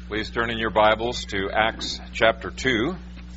Please turn in your Bibles to Acts chapter 2.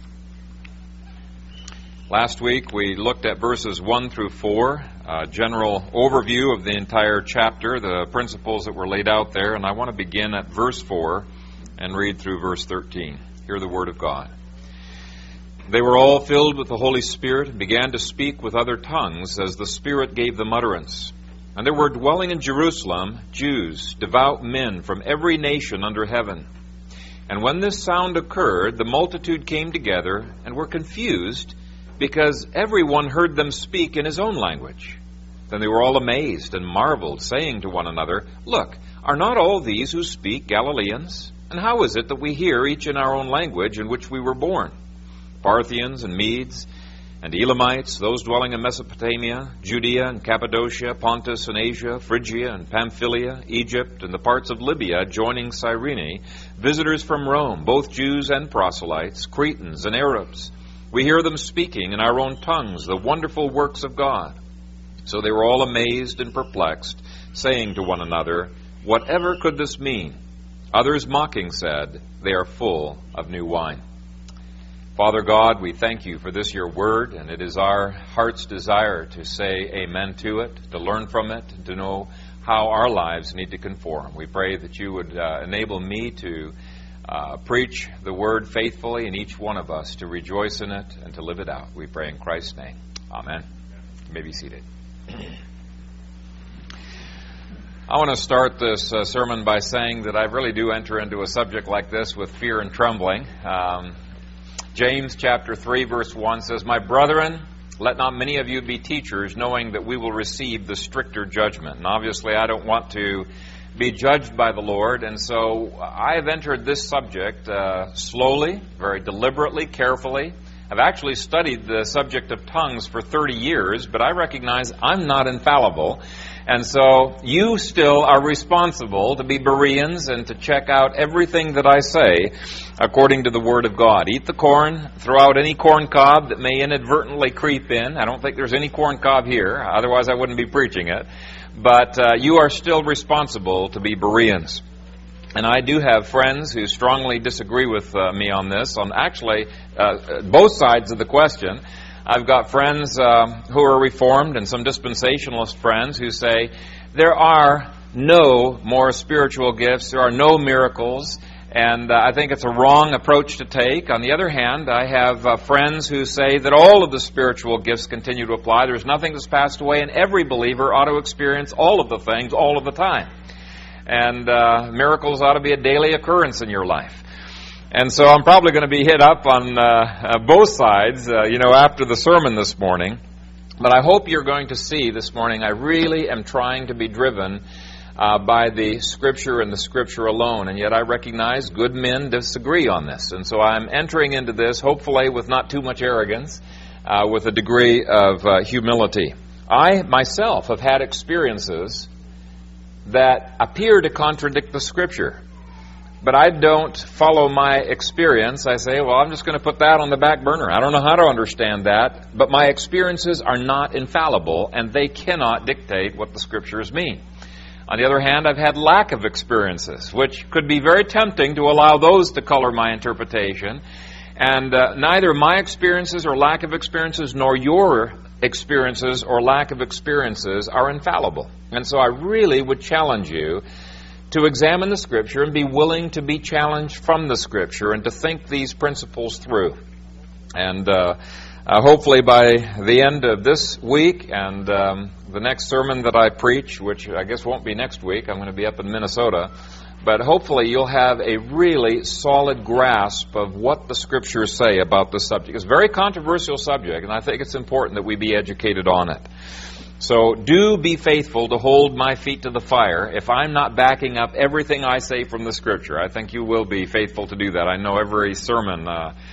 Last week we looked at verses 1 through 4, a general overview of the entire chapter, the principles that were laid out there, and I want to begin at verse 4 and read through verse 13. Hear the word of God. They were all filled with the Holy Spirit and began to speak with other tongues as the Spirit gave them utterance. And there were dwelling in Jerusalem Jews, devout men from every nation under heaven. And when this sound occurred, the multitude came together and were confused, because everyone heard them speak in his own language. Then they were all amazed and marveled, saying to one another, "Look, are not all these who speak Galileans? And how is it that we hear each in our own language in which we were born? Parthians and Medes and Elamites, those dwelling in Mesopotamia, Judea and Cappadocia, Pontus and Asia, Phrygia and Pamphylia, Egypt and the parts of Libya joining Cyrene, visitors from Rome, both Jews and proselytes, Cretans and Arabs. We hear them speaking in our own tongues the wonderful works of God." So they were all amazed and perplexed, saying to one another, "Whatever could this mean?" Others mocking said, "They are full of new wine." Father God, we thank you for this, your word, and it is our heart's desire to say amen to it, to learn from it, and to know how our lives need to conform. We pray that you would enable me to preach the word faithfully, and each one of us to rejoice in it and to live it out. We pray in Christ's name. Amen. You may be seated. I want to start this sermon by saying that I really do enter into a subject like this with fear and trembling. James chapter 3 verse 1 says, "My brethren, let not many of you be teachers, knowing that we will receive the stricter judgment." And obviously I don't want to be judged by the Lord, and so I have entered this subject slowly, very deliberately, carefully. I've actually studied the subject of tongues for 30 years, but I recognize I'm not infallible. And so you still are responsible to be Bereans and to check out everything that I say according to the Word of God. Eat the corn, throw out any corn cob that may inadvertently creep in. I don't think there's any corn cob here, otherwise I wouldn't be preaching it. But you are still responsible to be Bereans. And I do have friends who strongly disagree with me on this, on actually both sides of the question. I've got friends who are Reformed and some dispensationalist friends who say there are no more spiritual gifts, there are no miracles, and I think it's a wrong approach to take. On the other hand, I have friends who say that all of the spiritual gifts continue to apply. There's nothing that's passed away, and every believer ought to experience all of the things all of the time. And miracles ought to be a daily occurrence in your life. And so I'm probably going to be hit up on both sides, after the sermon this morning. But I hope you're going to see this morning I really am trying to be driven by the Scripture and the Scripture alone. And yet I recognize good men disagree on this. And so I'm entering into this, hopefully with not too much arrogance, with a degree of humility. I myself have had experiences that appear to contradict the Scripture. But I don't follow my experience. I say, well, I'm just going to put that on the back burner. I don't know how to understand that. But my experiences are not infallible, and they cannot dictate what the Scriptures mean. On the other hand, I've had lack of experiences, which could be very tempting to allow those to color my interpretation. And neither my experiences or lack of experiences nor your experiences or lack of experiences are infallible. And so I really would challenge you to examine the Scripture and be willing to be challenged from the Scripture and to think these principles through. And hopefully by the end of this week and the next sermon that I preach, which I guess won't be next week, I'm going to be up in Minnesota, but hopefully you'll have a really solid grasp of what the Scriptures say about this subject. It's a very controversial subject, and I think it's important that we be educated on it. So do be faithful to hold my feet to the fire if I'm not backing up everything I say from the Scripture. I think you will be faithful to do that. I know every sermon,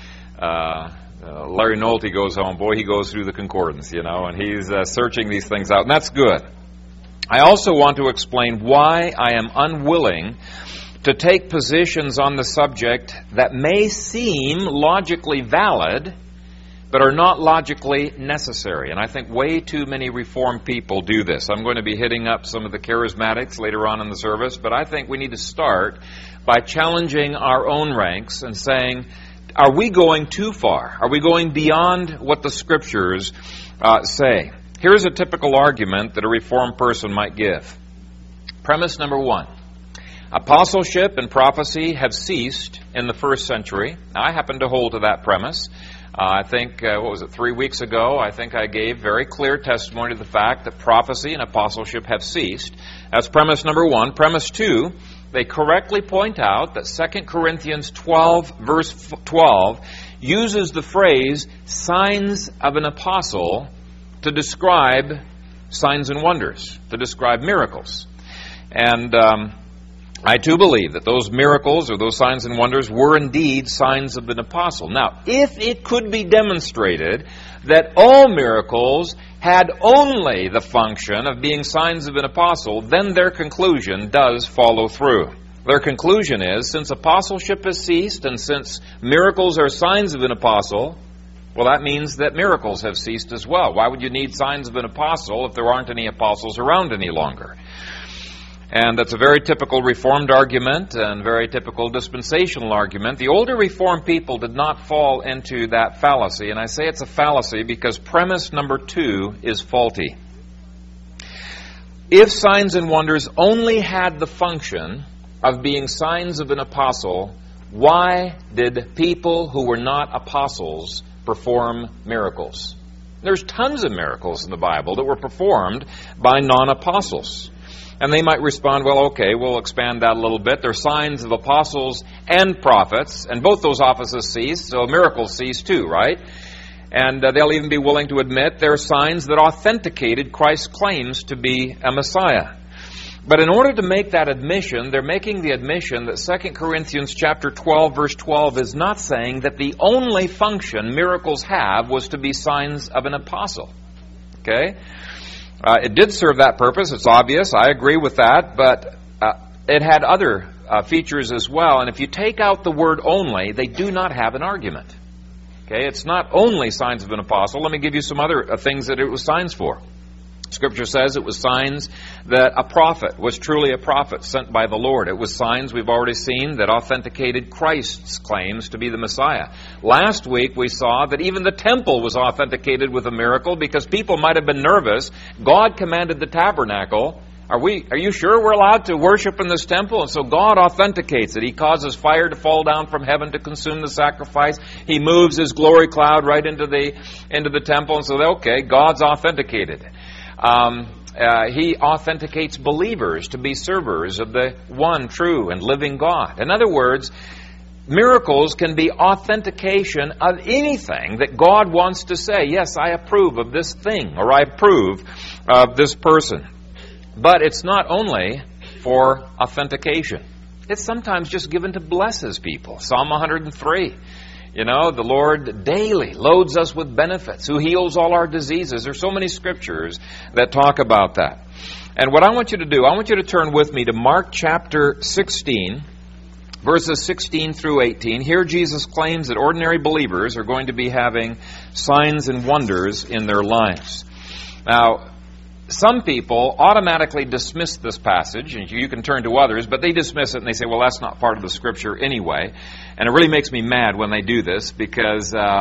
Larry Nolte goes home, boy, he goes through the concordance, and he's searching these things out, and that's good. I also want to explain why I am unwilling to take positions on the subject that may seem logically valid, but are not logically necessary. And I think way too many Reformed people do this. I'm going to be hitting up some of the charismatics later on in the service, but I think we need to start by challenging our own ranks and saying, are we going too far? Are we going beyond what the Scriptures say? Here's a typical argument that a Reformed person might give. Premise number one. Apostleship and prophecy have ceased in the first century. Now, I happen to hold to that premise. I think, 3 weeks ago, I think I gave very clear testimony to the fact that prophecy and apostleship have ceased. That's premise number one. Premise two, they correctly point out that 2 Corinthians 12, verse 12, uses the phrase signs of an apostle to describe signs and wonders, to describe miracles. And I too believe that those miracles or those signs and wonders were indeed signs of an apostle. Now, if it could be demonstrated that all miracles had only the function of being signs of an apostle, then their conclusion does follow through. Their conclusion is, since apostleship has ceased and since miracles are signs of an apostle, well, that means that miracles have ceased as well. Why would you need signs of an apostle if there aren't any apostles around any longer? And that's a very typical Reformed argument and very typical dispensational argument. The older Reformed people did not fall into that fallacy, and I say it's a fallacy because premise number two is faulty. If signs and wonders only had the function of being signs of an apostle, why did people who were not apostles perform miracles? There's tons of miracles in the Bible that were performed by non-apostles. And they might respond, well, okay, we'll expand that a little bit. They're signs of apostles and prophets, and both those offices cease, so miracles cease too, right? And they'll even be willing to admit they're signs that authenticated Christ's claims to be a Messiah. But in order to make that admission, they're making the admission that 2 Corinthians chapter 12, verse 12 is not saying that the only function miracles have was to be signs of an apostle. Okay? It did serve that purpose, it's obvious, I agree with that, but it had other features as well, and if you take out the word only, they do not have an argument. Okay, it's not only signs of an apostle. Let me give you some other things that it was signs for. Scripture says it was signs that a prophet was truly a prophet sent by the Lord. It was signs, we've already seen, that authenticated Christ's claims to be the Messiah. Last week we saw that even the temple was authenticated with a miracle because people might have been nervous. God commanded the tabernacle. Are you sure we're allowed to worship in this temple? And so God authenticates it. He causes fire to fall down from heaven to consume the sacrifice. He moves His glory cloud right into the temple. And so, okay, God's authenticated. He authenticates believers to be servers of the one true and living God. In other words, miracles can be authentication of anything that God wants to say. Yes, I approve of this thing, or I approve of this person. But it's not only for authentication. It's sometimes just given to bless His people. Psalm 103. You know, the Lord daily loads us with benefits, who heals all our diseases. There's so many scriptures that talk about that. And what I want you to do, I want you to turn with me to Mark chapter 16, verses 16 through 18. Here Jesus claims that ordinary believers are going to be having signs and wonders in their lives. Now, some people automatically dismiss this passage, and you can turn to others, but they dismiss it and they say, well, that's not part of the Scripture anyway. And it really makes me mad when they do this because they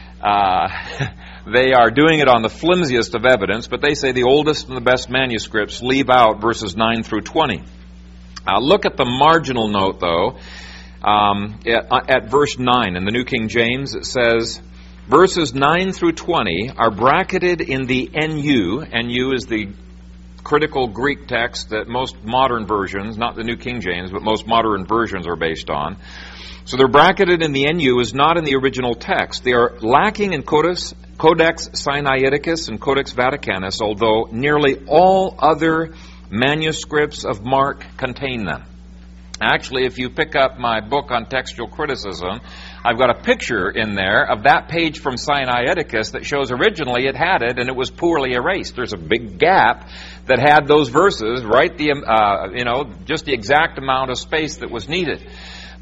are doing it on the flimsiest of evidence, but they say the oldest and the best manuscripts leave out verses 9 through 20. Look at the marginal note, though, at verse 9 in the New King James. It says, verses 9 through 20 are bracketed in the NU. NU is the critical Greek text that most modern versions, not the New King James, but most modern versions are based on. So they're bracketed in the NU is not in the original text. They are lacking in Codex Sinaiticus and Codex Vaticanus, although nearly all other manuscripts of Mark contain them. Actually, if you pick up my book on textual criticism, I've got a picture in there of that page from Sinaiticus that shows originally it had it and it was poorly erased. There's a big gap that had those verses, right? Just the exact amount of space that was needed.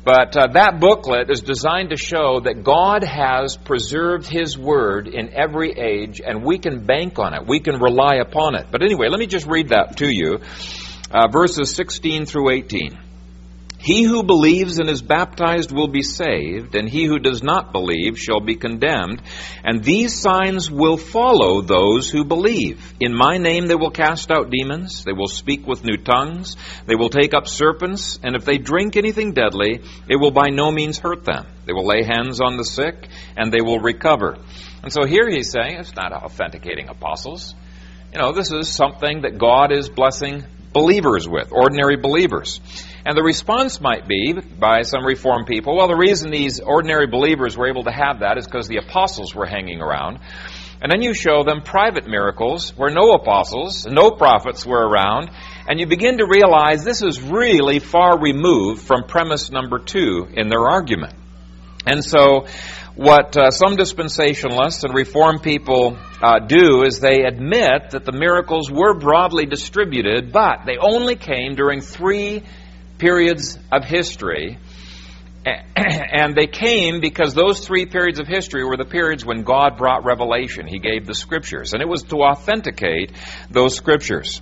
But that booklet is designed to show that God has preserved His Word in every age, and we can bank on it. We can rely upon it. But anyway, let me just read that to you. Verses 16 through 18. He who believes and is baptized will be saved, and he who does not believe shall be condemned. And these signs will follow those who believe. In my name they will cast out demons. They will speak with new tongues. They will take up serpents. And if they drink anything deadly, it will by no means hurt them. They will lay hands on the sick, and they will recover. And so here he's saying it's not authenticating apostles. This is something that God is blessing believers with, ordinary believers. And the response might be, by some Reformed people, well, the reason these ordinary believers were able to have that is because the apostles were hanging around. And then you show them private miracles where no apostles, no prophets were around, and you begin to realize this is really far removed from premise number 2 in their argument. And so what some dispensationalists and Reformed people do is they admit that the miracles were broadly distributed, but they only came during 3 periods of history, and they came because those 3 periods of history were the periods when God brought revelation. He gave the Scriptures, and it was to authenticate those Scriptures.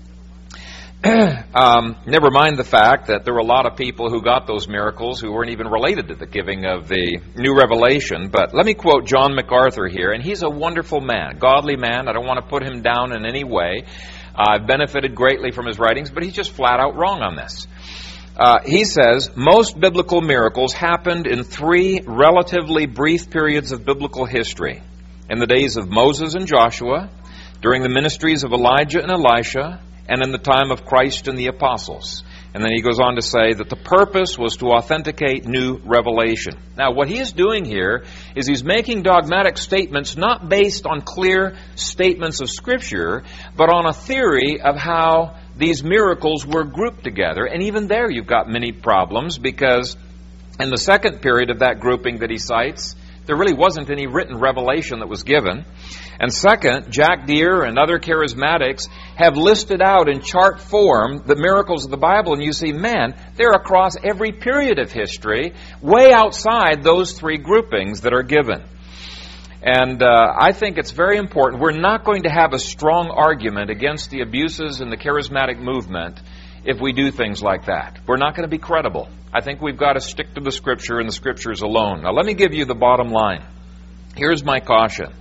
Never mind the fact that there were a lot of people who got those miracles who weren't even related to the giving of the new revelation. But let me quote John MacArthur here, and he's a wonderful man, godly man. I don't want to put him down in any way. I've benefited greatly from his writings, but he's just flat out wrong on this. He says, most biblical miracles happened in 3 relatively brief periods of biblical history. In the days of Moses and Joshua, during the ministries of Elijah and Elisha, and in the time of Christ and the apostles. And then he goes on to say that the purpose was to authenticate new revelation. Now, what he is doing here is he's making dogmatic statements not based on clear statements of Scripture, but on a theory of how these miracles were grouped together. And even there you've got many problems, because in the second period of that grouping that he cites, there really wasn't any written revelation that was given. And second, Jack Deere and other charismatics have listed out in chart form the miracles of the Bible, and you see, man, they're across every period of history, way outside those 3 groupings that are given. And I think it's very important. We're not going to have a strong argument against the abuses in the charismatic movement if we do things like that. We're not going to be credible. I think we've got to stick to the Scripture and the Scriptures alone. Now, let me give you the bottom line. Here's my caution.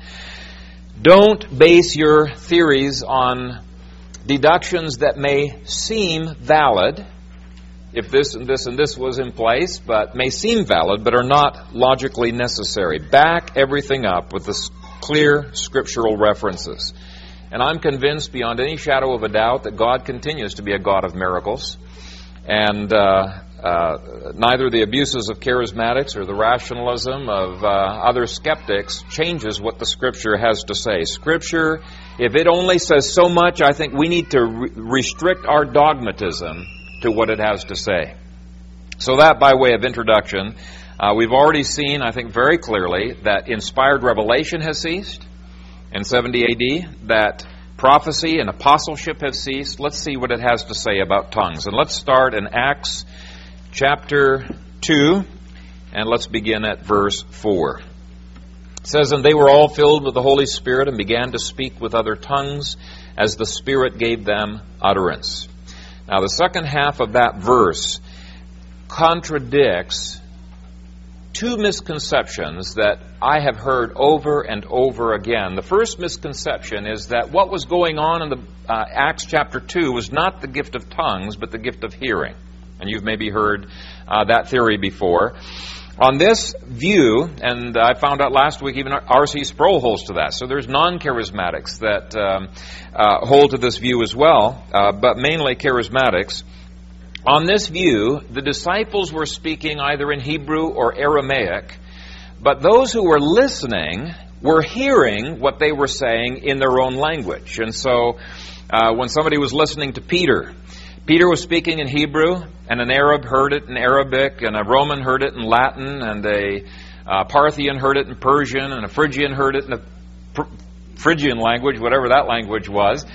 Don't base your theories on deductions that may seem valid, if this and this and this was in place, but may seem valid, but are not logically necessary. Back everything up with the clear scriptural references. And I'm convinced beyond any shadow of a doubt that God continues to be a God of miracles. And neither the abuses of charismatics or the rationalism of other skeptics changes what the Scripture has to say. Scripture, if it only says so much, I think we need to restrict our dogmatism to what it has to say. So that, by way of introduction, we've already seen, I think very clearly, that inspired revelation has ceased in 70 AD, that prophecy and apostleship have ceased. Let's see what it has to say about tongues. And let's start in Acts chapter 2, and let's begin at verse 4. It says, "And they were all filled with the Holy Spirit and began to speak with other tongues as the Spirit gave them utterance." Now, the second half of that verse contradicts 2 misconceptions that I have heard over and over again. The first misconception is that what was going on in the Acts chapter 2 was not the gift of tongues, but the gift of hearing. And you've maybe heard that theory before. On this view, and I found out last week even R.C. Sproul holds to that. So there's non-charismatics that hold to this view as well, but mainly charismatics. On this view, the disciples were speaking either in Hebrew or Aramaic, but those who were listening were hearing what they were saying in their own language. And so when somebody was listening to Peter was speaking in Hebrew, and an Arab heard it in Arabic, and a Roman heard it in Latin, and a Parthian heard it in Persian, and a Phrygian heard it in the Phrygian language, whatever that language was.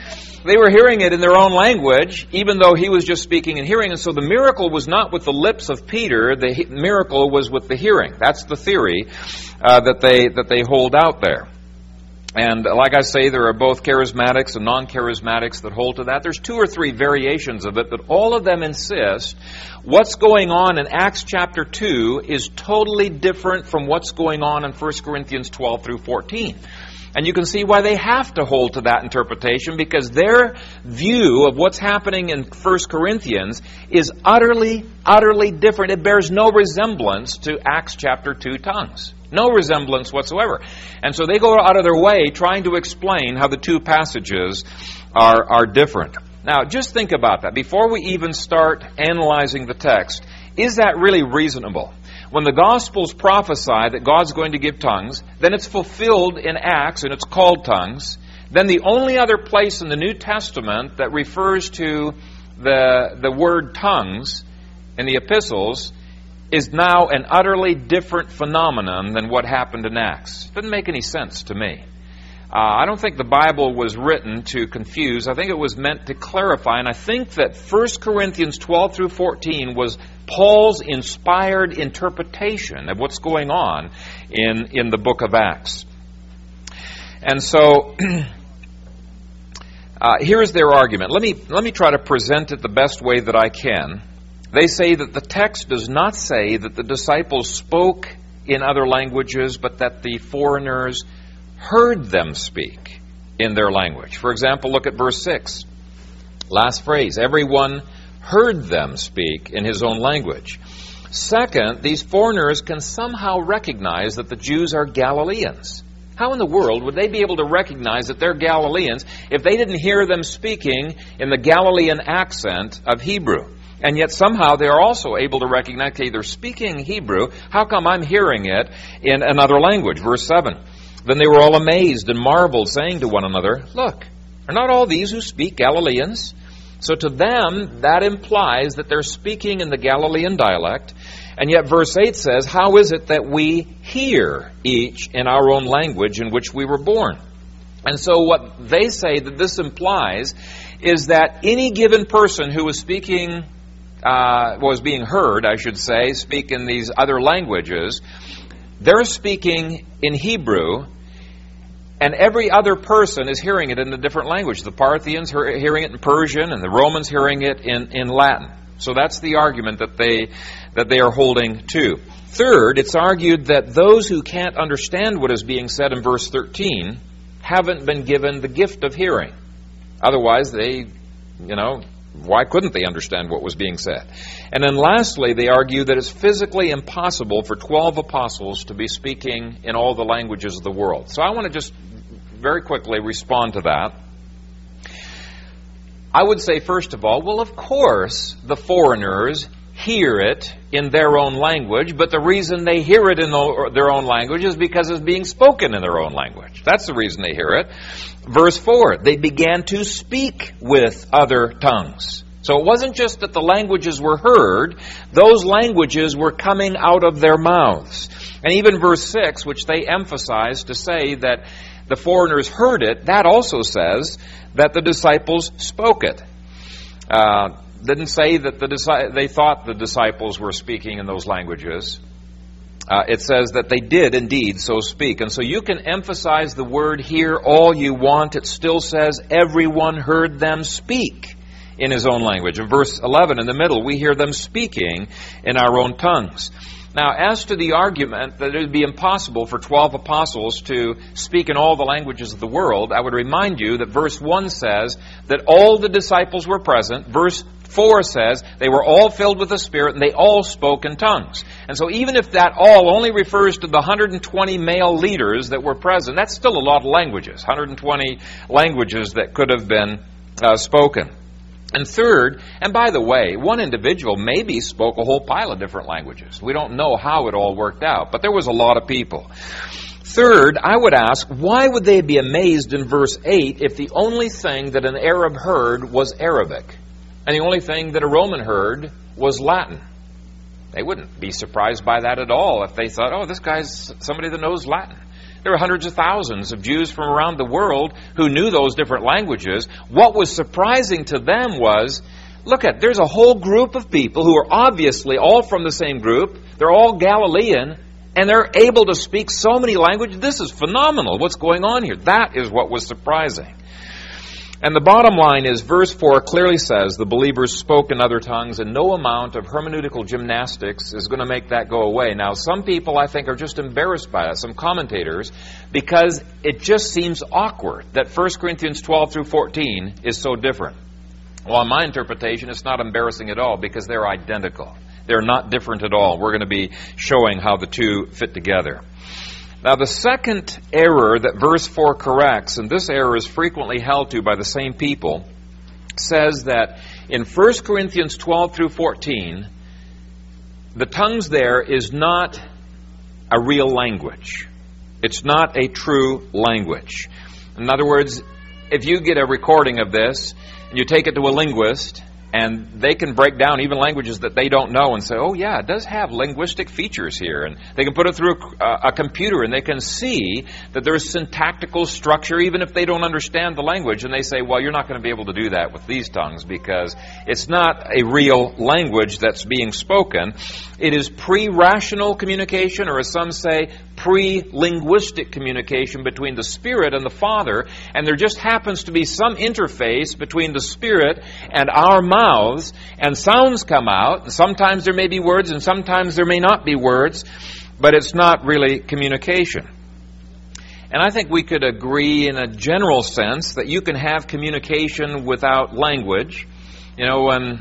They were hearing it in their own language, even though he was just speaking and hearing. And so the miracle was not with the lips of Peter. The miracle was with the hearing. That's the theory that they hold out there. And like I say, there are both charismatics and non-charismatics that hold to that. There's 2 or 3 variations of it, but all of them insist what's going on in Acts chapter 2 is totally different from what's going on in 1 Corinthians 12 through 14. And you can see why they have to hold to that interpretation, because their view of what's happening in 1 Corinthians is utterly, utterly different. It bears no resemblance to Acts chapter 2 tongues. No resemblance whatsoever. And so they go out of their way trying to explain how the 2 passages are different. Now, just think about that. Before we even start analyzing the text, is that really reasonable? When the Gospels prophesy that God's going to give tongues, then it's fulfilled in Acts and it's called tongues. Then the only other place in the New Testament that refers to the word tongues in the epistles is now an utterly different phenomenon than what happened in Acts. Doesn't make any sense to me. I don't think the Bible was written to confuse. I think it was meant to clarify. And I think that 1 Corinthians 12 through 14 was Paul's inspired interpretation of what's going on in the book of Acts. And so here's their argument. Let me try to present it the best way that I can. They say that the text does not say that the disciples spoke in other languages, but that the foreigners heard them speak in their language. For example, look at verse 6. Last phrase, everyone heard them speak in his own language. Second, these foreigners can somehow recognize that the Jews are Galileans. How in the world would they be able to recognize that they're Galileans if they didn't hear them speaking in the Galilean accent of Hebrew? And yet somehow they are also able to recognize, okay, they're speaking Hebrew. How come I'm hearing it in another language? Verse 7. Then they were all amazed and marveled, saying to one another, look, are not all these who speak Galileans? So to them, that implies that they're speaking in the Galilean dialect. And yet verse 8 says, how is it that we hear each in our own language in which we were born? And so what they say that this implies is that any given person who was speaking, was being heard, I should say, speak in these other languages, they're speaking in Hebrew, and every other person is hearing it in a different language. The Parthians are hearing it in Persian, and the Romans hearing it in Latin. So that's the argument that they are holding to. Third, it's argued that those who can't understand what is being said in verse 13 haven't been given the gift of hearing. Otherwise, why couldn't they understand what was being said? And then lastly, they argue that it's physically impossible for 12 apostles to be speaking in all the languages of the world. So I want to just very quickly respond to that. I would say, first of all, well, of course, the foreigners hear it in their own language, but the reason they hear it in their own language is because it's being spoken in their own language. That's the reason they hear it. Verse 4, they began to speak with other tongues. So it wasn't just that the languages were heard, those languages were coming out of their mouths. And even verse 6, which they emphasize to say that the foreigners heard it, that also says that the disciples spoke it. Didn't say that they thought the disciples were speaking in those languages. It says that they did indeed so speak. And so you can emphasize the word here all you want. It still says everyone heard them speak in his own language. In verse 11 in the middle, we hear them speaking in our own tongues. Now, as to the argument that it would be impossible for 12 apostles to speak in all the languages of the world, I would remind you that verse 1 says that all the disciples were present. Verse 4 says they were all filled with the Spirit and they all spoke in tongues. And so even if that all only refers to the 120 male leaders that were present, that's still a lot of languages, 120 languages that could have been spoken. And third, and by the way, one individual maybe spoke a whole pile of different languages. We don't know how it all worked out, but there was a lot of people. Third, I would ask, why would they be amazed in verse 8 if the only thing that an Arab heard was Arabic, and the only thing that a Roman heard was Latin? They wouldn't be surprised by that at all if they thought, oh, this guy's somebody that knows Latin. There were hundreds of thousands of Jews from around the world who knew those different languages. What was surprising to them was, there's a whole group of people who are obviously all from the same group. They're all Galilean, and they're able to speak so many languages. This is phenomenal. What's going on here? That is what was surprising. And the bottom line is, verse 4 clearly says the believers spoke in other tongues, and no amount of hermeneutical gymnastics is going to make that go away. Now, some people, I think, are just embarrassed by that, some commentators, because it just seems awkward that 1 Corinthians 12 through 14 is so different. Well, in my interpretation, it's not embarrassing at all, because they're identical. They're not different at all. We're going to be showing how the two fit together. Now, the second error that verse 4 corrects, and this error is frequently held to by the same people, says that in 1 Corinthians 12 through 14, the tongues there is not a real language. It's not a true language. In other words, if you get a recording of this, and you take it to a linguist, and they can break down even languages that they don't know and say, oh yeah, it does have linguistic features here. And they can put it through a computer and they can see that there's syntactical structure even if they don't understand the language. And they say, well, you're not going to be able to do that with these tongues because it's not a real language that's being spoken. It is pre-rational communication, or as some say, pre-linguistic communication between the Spirit and the Father, and there just happens to be some interface between the Spirit and our mouths, and sounds come out, and sometimes there may be words, and sometimes there may not be words, but it's not really communication. And I think we could agree in a general sense that you can have communication without language. You know, when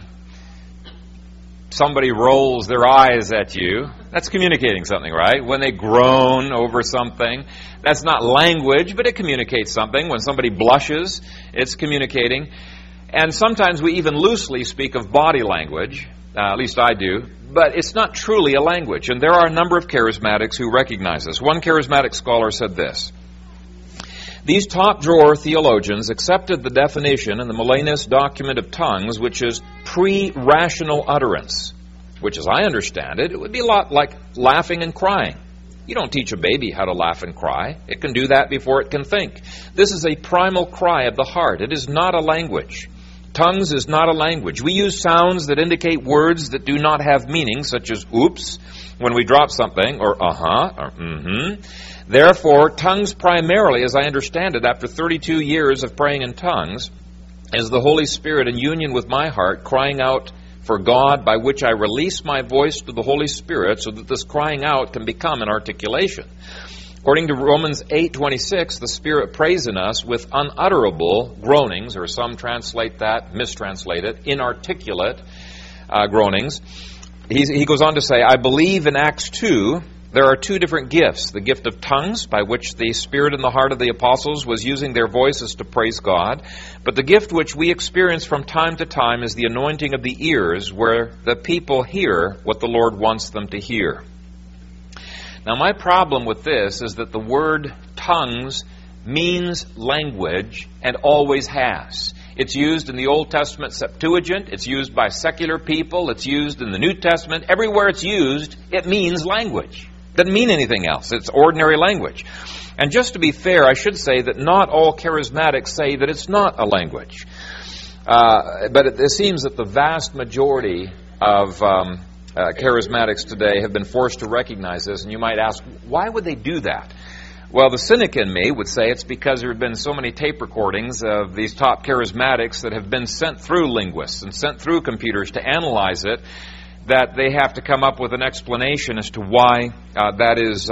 somebody rolls their eyes at you, that's communicating something, right? When they groan over something, that's not language, but it communicates something. When somebody blushes, it's communicating. And sometimes we even loosely speak of body language, at least I do, but it's not truly a language. And there are a number of charismatics who recognize this. One charismatic scholar said this: these top-drawer theologians accepted the definition in the Molinist document of tongues, which is pre-rational utterance, which, as I understand it, it would be a lot like laughing and crying. You don't teach a baby how to laugh and cry. It can do that before it can think. This is a primal cry of the heart. It is not a language. Tongues is not a language. We use sounds that indicate words that do not have meaning, such as oops, when we drop something, or uh-huh, or mm-hmm. Therefore, tongues primarily, as I understand it, after 32 years of praying in tongues, is the Holy Spirit in union with my heart, crying out for God, by which I release my voice to the Holy Spirit, so that this crying out can become an articulation. According to Romans 8:26, the Spirit prays in us with unutterable groanings, or some mistranslate it, inarticulate groanings. He goes on to say, I believe in Acts 2, there are two different gifts. The gift of tongues, by which the Spirit in the heart of the apostles was using their voices to praise God. But the gift which we experience from time to time is the anointing of the ears, where the people hear what the Lord wants them to hear. Now, my problem with this is that the word tongues means language and always has. It's used in the Old Testament Septuagint. It's used by secular people. It's used in the New Testament. Everywhere it's used, it means language. It doesn't mean anything else. It's ordinary language. And just to be fair, I should say that not all charismatics say that it's not a language. But it seems that the vast majority of charismatics today have been forced to recognize this, and you might ask, why would they do that? Well, the cynic in me would say it's because there have been so many tape recordings of these top charismatics that have been sent through linguists and sent through computers to analyze it, that they have to come up with an explanation as to why that is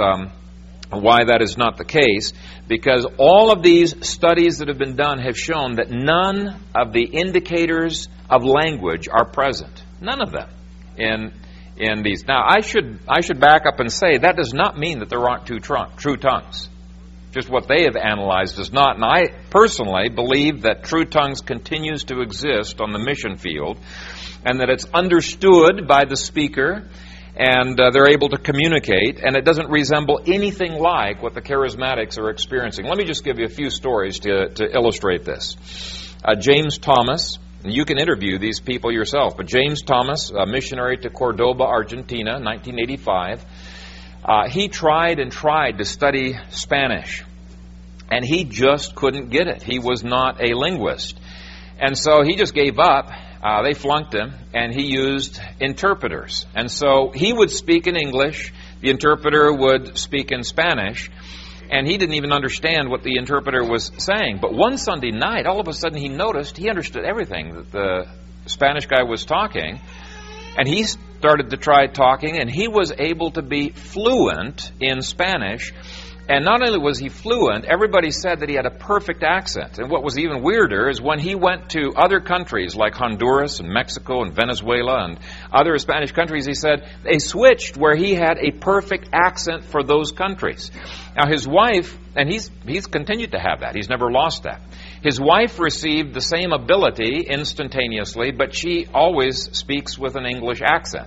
not the case, because all of these studies that have been done have shown that none of the indicators of language are present. None of them in these. Now, I should back up and say that does not mean that there aren't true tongues. Just what they have analyzed does not. And I personally believe that true tongues continues to exist on the mission field, and that it's understood by the speaker, and they're able to communicate, and it doesn't resemble anything like what the charismatics are experiencing. Let me just give you a few stories to illustrate this. James Thomas. You can interview these people yourself, but James Thomas, a missionary to Cordoba, Argentina, 1985, he tried and tried to study Spanish, and he just couldn't get it. He was not a linguist. And so he just gave up. They flunked him, and he used interpreters. And so he would speak in English, the interpreter would speak in Spanish, and he didn't even understand what the interpreter was saying. But one Sunday night, all of a sudden he noticed he understood everything that the Spanish guy was talking, and he started to try talking, and he was able to be fluent in Spanish. And not only was he fluent, everybody said that he had a perfect accent. And what was even weirder is when he went to other countries like Honduras and Mexico and Venezuela and other Spanish countries, he said they switched where he had a perfect accent for those countries. Now his wife, and he's continued to have that. He's never lost that. His wife received the same ability instantaneously, but she always speaks with an English accent.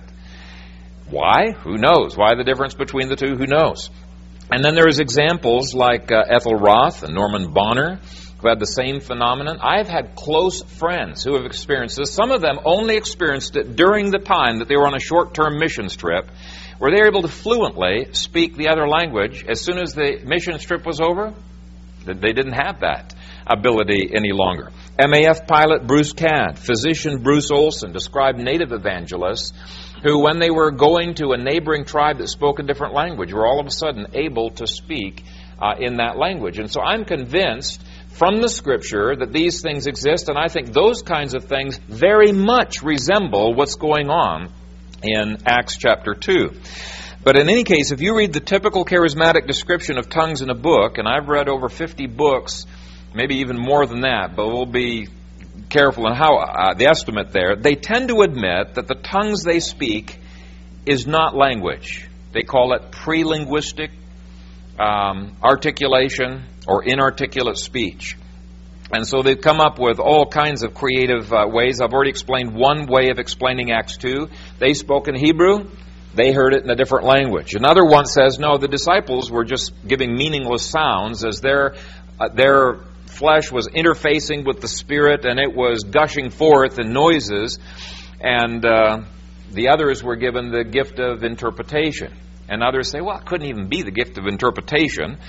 Why? Who knows? Why the difference between the two? Who knows? And then there's examples like Ethel Roth and Norman Bonner, who had the same phenomenon. I've had close friends who have experienced this. Some of them only experienced it during the time that they were on a short-term missions trip, where they were able to fluently speak the other language. As soon as the missions trip was over, they didn't have that ability any longer. MAF pilot Bruce Cadd, physician Bruce Olson described native evangelists who, when they were going to a neighboring tribe that spoke a different language, were all of a sudden able to speak in that language. And so I'm convinced from the Scripture that these things exist, and I think those kinds of things very much resemble what's going on in Acts chapter 2. But in any case, if you read the typical charismatic description of tongues in a book, and I've read over 50 books, maybe even more than that, but we'll be careful in how the estimate there, they tend to admit that the tongues they speak is not language. They call it pre-linguistic articulation or inarticulate speech. And so they've come up with all kinds of creative ways. I've already explained one way of explaining Acts 2. They spoke in Hebrew. They heard it in a different language. Another one says, no, the disciples were just giving meaningless sounds as their flesh was interfacing with the Spirit, and it was gushing forth in noises, and the others were given the gift of interpretation. And others say, well, it couldn't even be the gift of interpretation,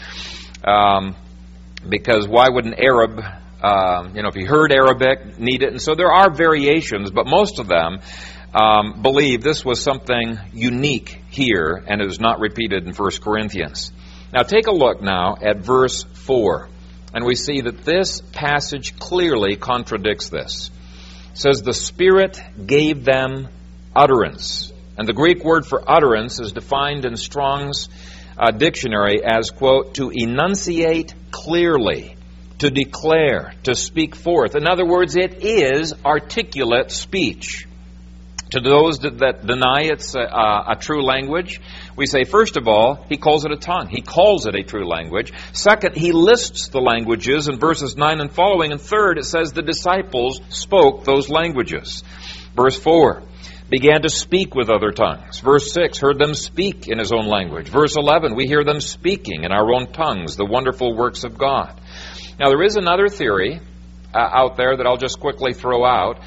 because why would an Arab, if he heard Arabic, need it? And so there are variations, but most of them believe this was something unique here, and it was not repeated in 1 Corinthians. Now take a look now at verse 4. And we see that this passage clearly contradicts this. It says, the Spirit gave them utterance. And the Greek word for utterance is defined in Strong's dictionary as, quote, to enunciate clearly, to declare, to speak forth. In other words, it is articulate speech. To those that deny it's a true language, we say, first of all, he calls it a tongue. He calls it a true language. Second, he lists the languages in verses 9 and following. And third, it says the disciples spoke those languages. Verse 4, began to speak with other tongues. Verse 6, heard them speak in his own language. Verse 11, we hear them speaking in our own tongues, the wonderful works of God. Now, there is another theory out there that I'll just quickly throw out.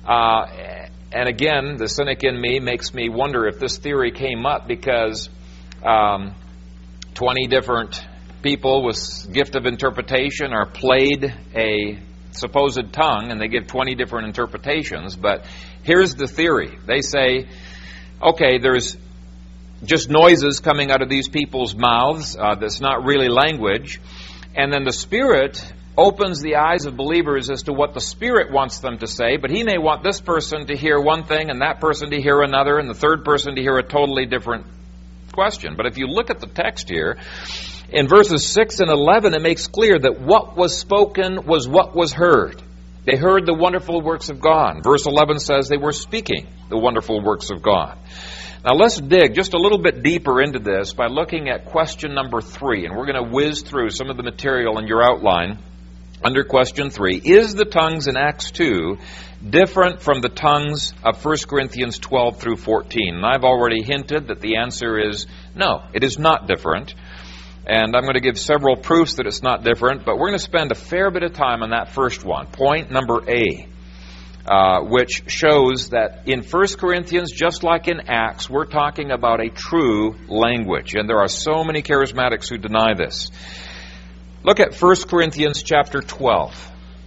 And again, the cynic in me makes me wonder if this theory came up because 20 different people with gift of interpretation are played a supposed tongue, and they give 20 different interpretations. But here's the theory. They say, okay, there's just noises coming out of these people's mouths that's not really language. And then the Spirit opens the eyes of believers as to what the Spirit wants them to say, but He may want this person to hear one thing and that person to hear another and the third person to hear a totally different question. But if you look at the text here, in verses 6 and 11, it makes clear that what was spoken was what was heard. They heard the wonderful works of God. Verse 11 says they were speaking the wonderful works of God. Now let's dig just a little bit deeper into this by looking at question number 3, and we're going to whiz through some of the material in your outline. Under question 3, is the tongues in Acts 2 different from the tongues of 1 Corinthians 12 through 14? And I've already hinted that the answer is no, it is not different. And I'm going to give several proofs that it's not different, but we're going to spend a fair bit of time on that first one. Point number A. which shows that in 1 Corinthians, just like in Acts, we're talking about a true language. And there are so many charismatics who deny this. Look at 1 Corinthians chapter 12.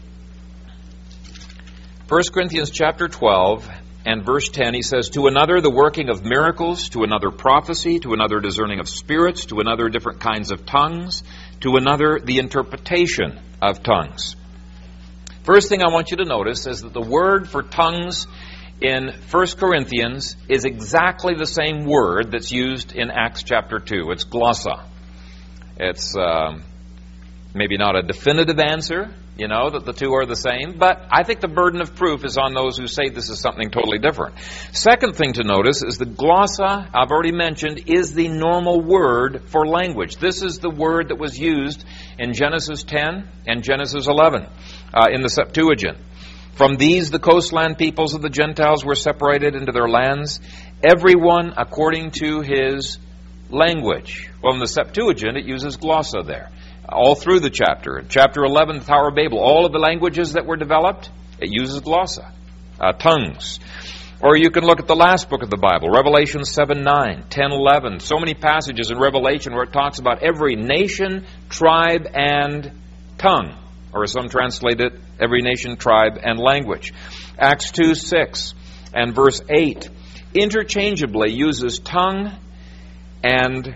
1 Corinthians chapter 12 and verse 10, he says, "To another the working of miracles, to another prophecy, to another discerning of spirits, to another different kinds of tongues, to another the interpretation of tongues." First thing I want you to notice is that the word for tongues in 1 Corinthians is exactly the same word that's used in Acts chapter 2. It's glossa. It's maybe not a definitive answer, that the two are the same, but I think the burden of proof is on those who say this is something totally different. Second thing to notice is the glossa, I've already mentioned, is the normal word for language. This is the word that was used in Genesis 10 and Genesis 11 in the Septuagint. "From these the coastland peoples of the Gentiles were separated into their lands, everyone according to his language." Well, in the Septuagint, it uses glossa there. All through the chapter. Chapter 11, the Tower of Babel, all of the languages that were developed, it uses glossa, tongues. Or you can look at the last book of the Bible, Revelation 7:9, 10:11. So many passages in Revelation where it talks about every nation, tribe, and tongue. Or as some translate it, every nation, tribe, and language. Acts 2:6 and verse 8 interchangeably uses tongue and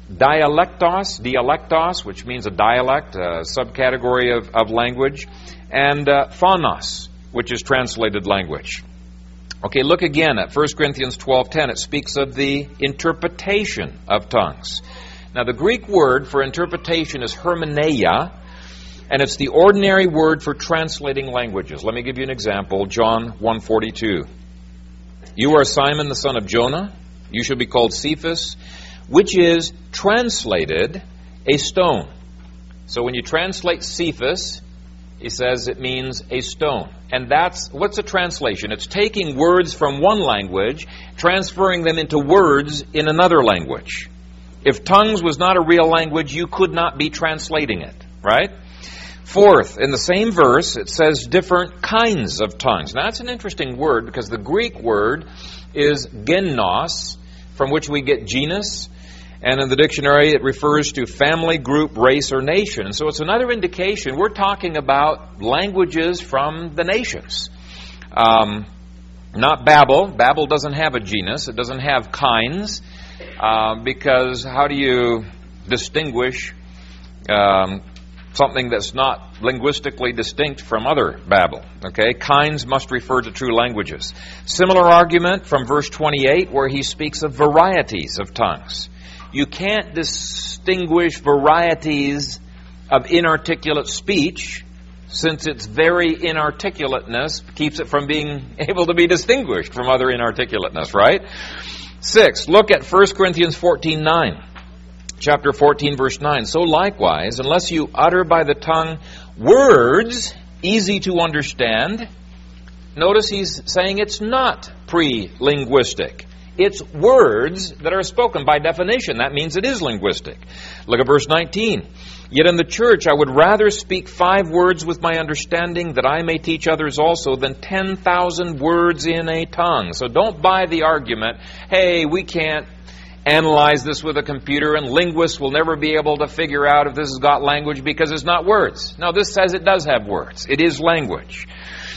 dialectos, which means a dialect, a subcategory of language, and phonos, which is translated language. Okay, look again at 1 Corinthians 12:10. It speaks of the interpretation of tongues. Now, the Greek word for interpretation is hermeneia, and it's the ordinary word for translating languages. Let me give you an example. John 1:42. "You are Simon the son of Jonah. You shall be called Cephas," which is translated a stone. So when you translate Cephas, he says it means a stone. And what's a translation? It's taking words from one language, transferring them into words in another language. If tongues was not a real language, you could not be translating it, right? Fourth, in the same verse, it says different kinds of tongues. Now that's an interesting word because the Greek word is genos, from which we get genus. And in the dictionary, it refers to family, group, race, or nation. So it's another indication we're talking about languages from the nations. Not Babel. Babel doesn't have a genus. It doesn't have kinds. Because how do you distinguish something that's not linguistically distinct from other Babel? Okay, kinds must refer to true languages. Similar argument from verse 28 where he speaks of varieties of tongues. You can't distinguish varieties of inarticulate speech since its very inarticulateness keeps it from being able to be distinguished from other inarticulateness, right? 6, look at 1 Corinthians 14:9. Chapter 14, verse 9. "So likewise, unless you utter by the tongue words easy to understand," notice he's saying it's not pre-linguistic. It's words that are spoken. By definition, that means it is linguistic. Look at verse 19. "Yet in the church I would rather speak 5 words with my understanding that I may teach others also than 10,000 words in a tongue." So don't buy the argument, hey, we can't analyze this with a computer and linguists will never be able to figure out if this has got language because it's not words. No, this says it does have words. It is language.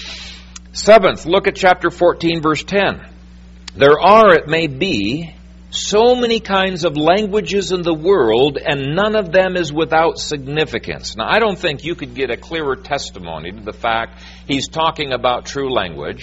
7th, look at chapter 14, verse 10. "There are, it may be, so many kinds of languages in the world, and none of them is without significance." Now, I don't think you could get a clearer testimony to the fact he's talking about true language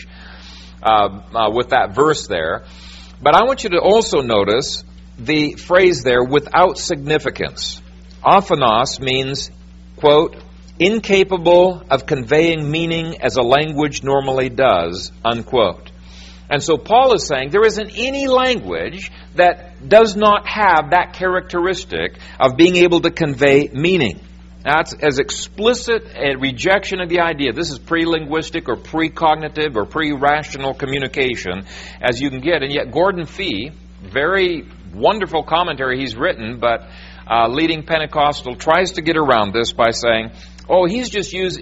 with that verse there. But I want you to also notice the phrase there, "without significance." Aphanos means, quote, "incapable of conveying meaning as a language normally does," unquote. And so Paul is saying there isn't any language that does not have that characteristic of being able to convey meaning. That's as explicit a rejection of the idea this is pre-linguistic or pre-cognitive or pre-rational communication as you can get. And yet Gordon Fee, very wonderful commentary he's written, but leading Pentecostal tries to get around this by saying, oh, he's just using...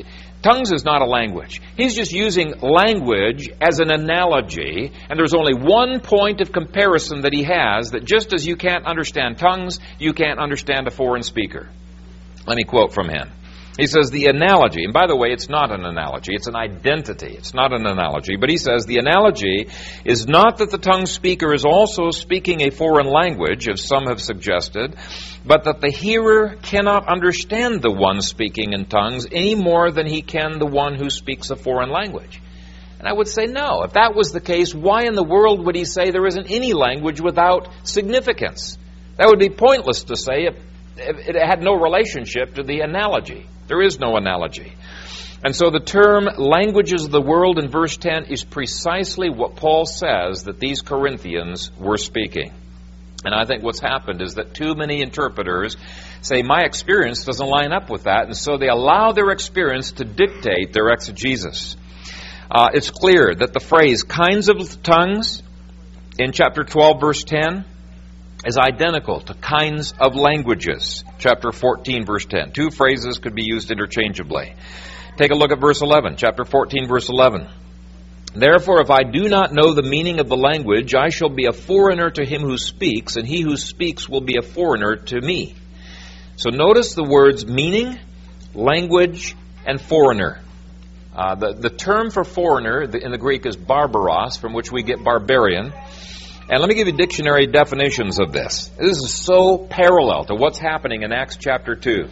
Tongues is not a language. He's just using language as an analogy, and there's only one point of comparison that he has, that just as you can't understand tongues, you can't understand a foreign speaker. Let me quote from him. He says the analogy, and by the way, it's not an analogy, it's an identity. It's not an analogy, but he says the analogy is not that the tongue speaker is also speaking a foreign language, as some have suggested, but that the hearer cannot understand the one speaking in tongues any more than he can the one who speaks a foreign language. And I would say no. If that was the case, why in the world would he say there isn't any language without significance? That would be pointless to say it had no relationship to the analogy. There is no analogy. And so the term languages of the world in verse 10 is precisely what Paul says that these Corinthians were speaking. And I think what's happened is that too many interpreters say, my experience doesn't line up with that, and so they allow their experience to dictate their exegesis. It's clear that the phrase kinds of tongues in chapter 12, verse 10, is identical to kinds of languages. Chapter 14, verse 10. Two phrases could be used interchangeably. Take a look at verse 11. Chapter 14, verse 11. Therefore, if I do not know the meaning of the language, I shall be a foreigner to him who speaks, and he who speaks will be a foreigner to me. So notice the words meaning, language, and foreigner. The term for foreigner in the Greek is barbaros, from which we get barbarian. And let me give you dictionary definitions of this. This is so parallel to what's happening in Acts chapter 2.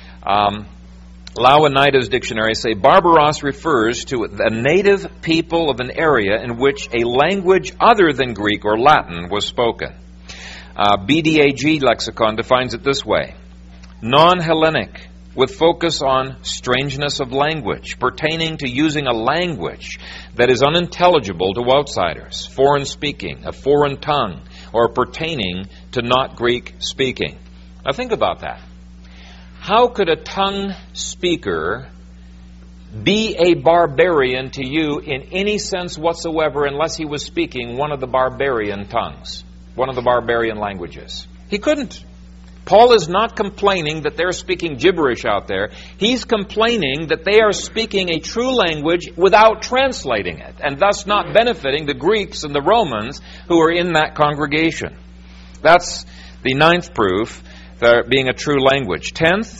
Lau and Nida's dictionary say barbaros refers to the native people of an area in which a language other than Greek or Latin was spoken. BDAG lexicon defines it this way: non-Hellenic, with focus on strangeness of language, pertaining to using a language that is unintelligible to outsiders, foreign speaking, a foreign tongue, or pertaining to not Greek speaking. Now think about that. How could a tongue speaker be a barbarian to you in any sense whatsoever unless he was speaking one of the barbarian tongues, one of the barbarian languages? He couldn't. Paul is not complaining that they're speaking gibberish out there. He's complaining that they are speaking a true language without translating it, and thus not benefiting the Greeks and the Romans who are in that congregation. That's the ninth proof, there being a true language. 10th,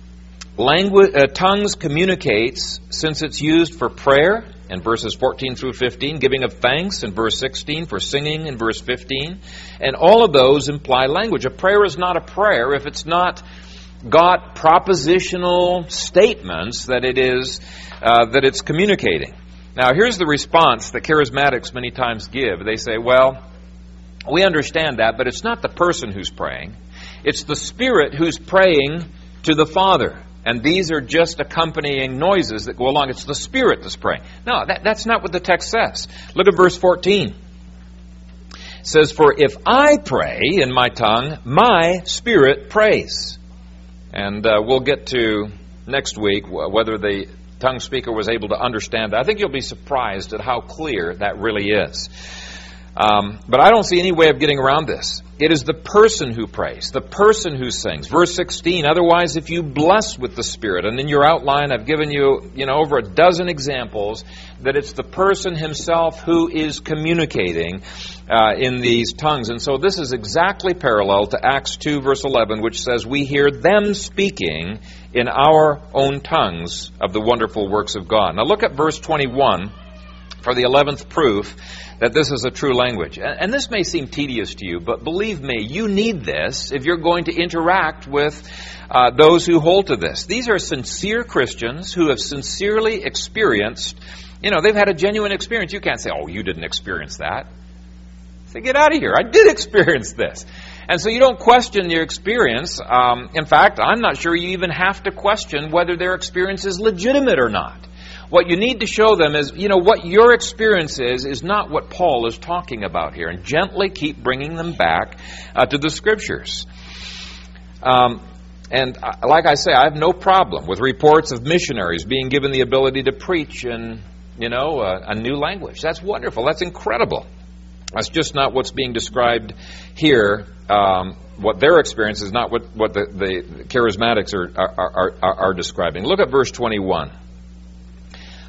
tongues communicates since it's used for prayer in verses 14 through 15, giving of thanks in verse 16, for singing in verse 15. And all of those imply language. A prayer is not a prayer if it's not got propositional statements that it's communicating. Now, here's the response that charismatics many times give. They say, well, we understand that, but it's not the person who's praying. It's the Spirit who's praying to the Father. And these are just accompanying noises that go along. It's the Spirit that's praying. No, that's not what the text says. Look at verse 14. It says, for if I pray in my tongue, my spirit prays. And we'll get to next week whether the tongue speaker was able to understand that. I think you'll be surprised at how clear that really is. But I don't see any way of getting around this. It is the person who prays, the person who sings. Verse 16, otherwise if you bless with the Spirit, and in your outline I've given you, over a dozen examples that it's the person himself who is communicating in these tongues. And so this is exactly parallel to Acts 2 verse 11, which says we hear them speaking in our own tongues of the wonderful works of God. Now look at verse 21 for the 11th proof that this is a true language. And this may seem tedious to you, but believe me, you need this if you're going to interact with those who hold to this. These are sincere Christians who have sincerely experienced, they've had a genuine experience. You can't say, oh, you didn't experience that. Say, get out of here. I did experience this. And so you don't question your experience. In fact, I'm not sure you even have to question whether their experience is legitimate or not. What you need to show them is, what your experience is not what Paul is talking about here. And gently keep bringing them back to the Scriptures. And like I say, I have no problem with reports of missionaries being given the ability to preach in, a new language. That's wonderful. That's incredible. That's just not what's being described here. What their experience is not what the charismatics are describing. Look at verse 21.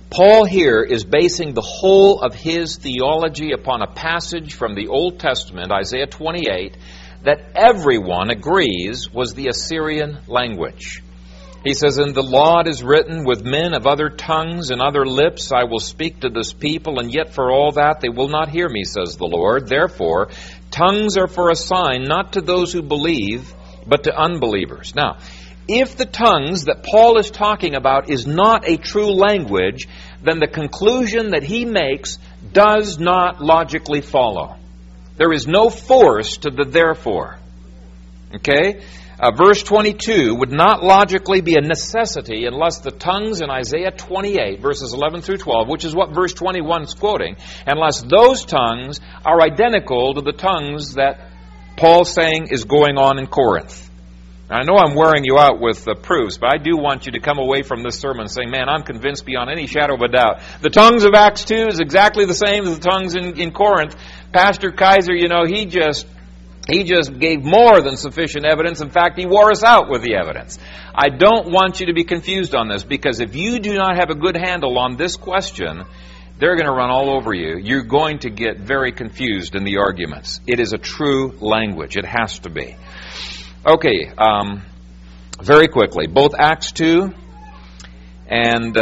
Paul here is basing the whole of his theology upon a passage from the Old Testament, Isaiah 28, that everyone agrees was the Assyrian language. He says, "And the law is written, with men of other tongues and other lips I will speak to this people, and yet for all that they will not hear me, says the Lord. Therefore, tongues are for a sign, not to those who believe, but to unbelievers." Now, if the tongues that Paul is talking about is not a true language, then the conclusion that he makes does not logically follow. There is no force to the therefore. Okay? Verse 22 would not logically be a necessity unless the tongues in Isaiah 28, verses 11 through 12, which is what verse 21 is quoting, unless those tongues are identical to the tongues that Paul's saying is going on in Corinth. I know I'm wearing you out with the proofs, but I do want you to come away from this sermon saying, man, I'm convinced beyond any shadow of a doubt. The tongues of Acts 2 is exactly the same as the tongues in Corinth. Pastor Kaiser, he just gave more than sufficient evidence. In fact, he wore us out with the evidence. I don't want you to be confused on this, because if you do not have a good handle on this question, they're going to run all over you. You're going to get very confused in the arguments. It is a true language. It has to be. Okay, very quickly, both Acts 2 and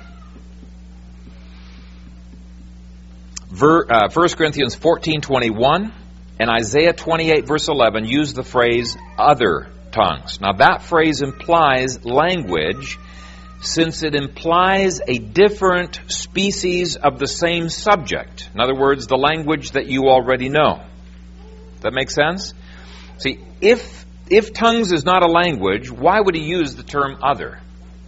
1 Corinthians 14:21 and Isaiah 28, verse 11 use the phrase other tongues. Now that phrase implies language, since it implies a different species of the same subject. In other words, the language that you already know. Does that make sense? See, if tongues is not a language, why would he use the term other?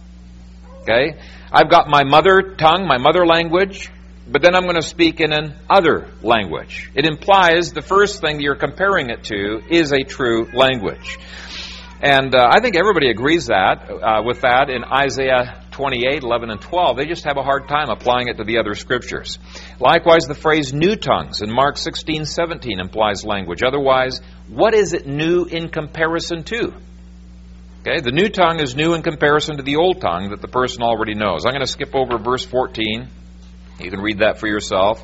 Okay? I've got my mother tongue, my mother language, but then I'm going to speak in an other language. It implies the first thing you're comparing it to is a true language. And I think everybody agrees with that in Isaiah 28, 11, and 12. They just have a hard time applying it to the other scriptures. Likewise, the phrase new tongues in Mark 16, 17 implies language. Otherwise, what is it new in comparison to? Okay, the new tongue is new in comparison to the old tongue that the person already knows. I'm going to skip over verse 14. You can read that for yourself.